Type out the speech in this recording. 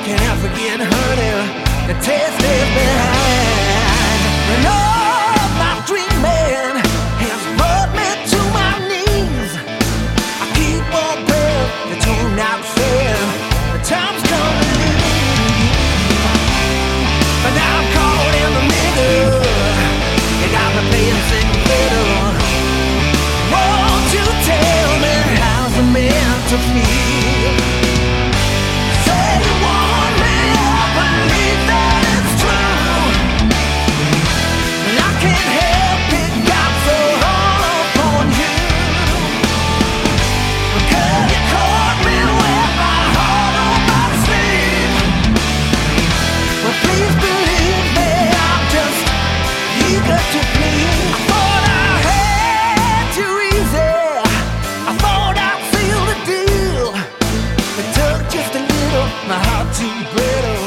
Can't I forget, honey, the taste is behind. And all my dreaming has brought me to my knees. I keep on praying, the tune not fair. The time's coming, but now I'm caught in the middle. You got me playing single fiddle. Won't you tell me how's it meant to feel? Say you want me, I believe that it's true. And I can't help it, got so hard upon you. Because you caught me with my heart on my sleeve. Well, please believe me, I'm just eager to please. I thought I had you easy. I thought I'd seal the deal. It took just a little, my heart too brittle.